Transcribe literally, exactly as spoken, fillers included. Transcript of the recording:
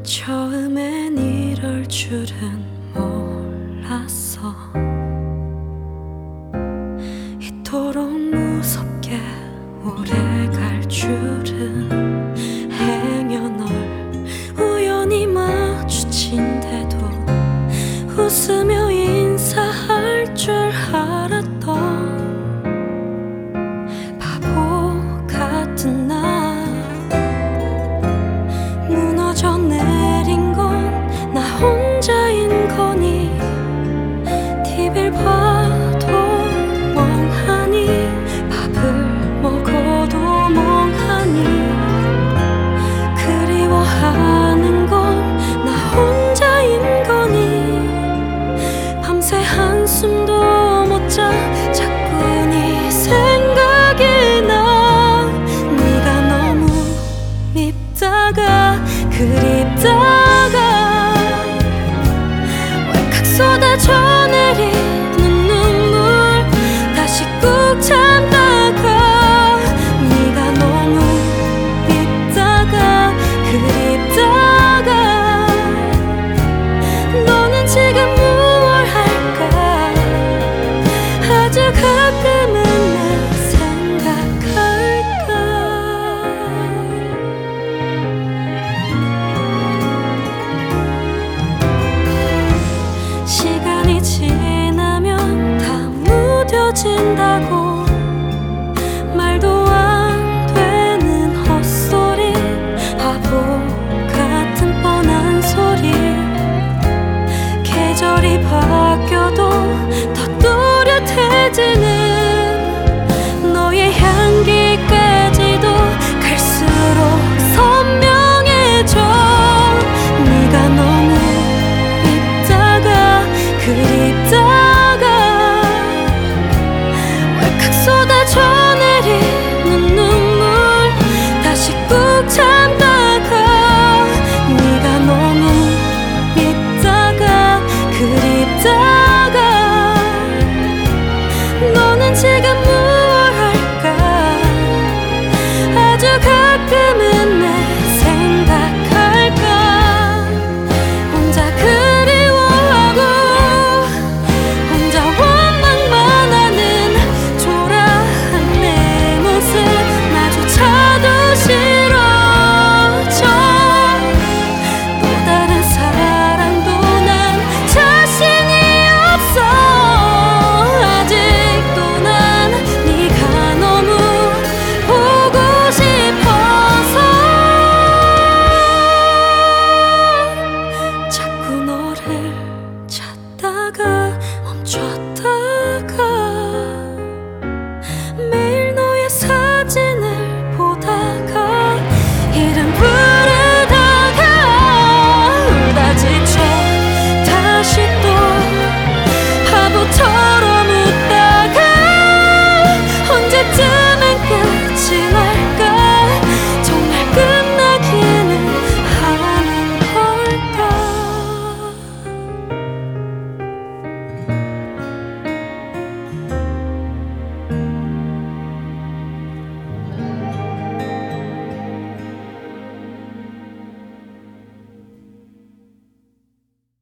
처음엔 이럴 줄은 몰랐어. 이토록 무섭게 오래 갈 줄은. 행여 널 우연히 마주친데도 웃으며 인사할 줄 알았던 바보 같은 나. 무너져 내린 건 나 혼자인 거니. 티비를 봐도 멍하니 밥을 먹어도 멍하니 그리워하는 건 나 혼자인 거니. 밤새 한숨도 못 자 자꾸 네 생각이 나. 네가 너무 밉다가 그립다가 왈칵 쏟아져 내리는 눈물 다시 꾹 참다가. 네가 너무 밉다가 그립다가 너는 지금 무얼 할까. 아주 가끔은 날 생각할까. 시간이 지나면 다 무뎌진다고. 말도 안 되는 헛소리 바보 같은 뻔한 소리. 계절이 바뀌어도 더 또렷해지는